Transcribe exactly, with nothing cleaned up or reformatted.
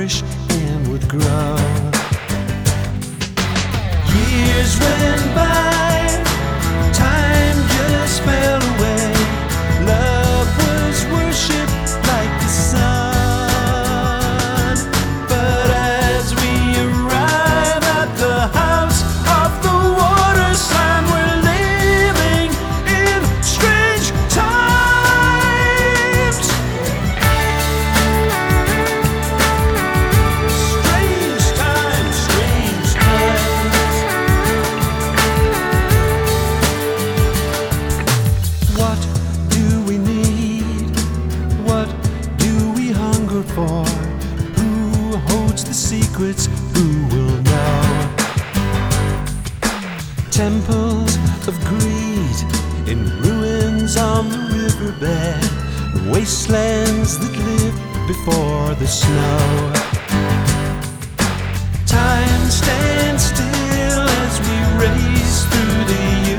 flourish and would grow. Years went by, time just fell away. Love was worshipped like the sun. But as we arrive at the house of the water sign, we're living in strange times. Strange times, strange times. What do we need? What do we hunger for? Who holds the secrets? Who will know? Temples of greed in ruins on the riverbed, wastelands that lived before the snow. Time stands still as we race through the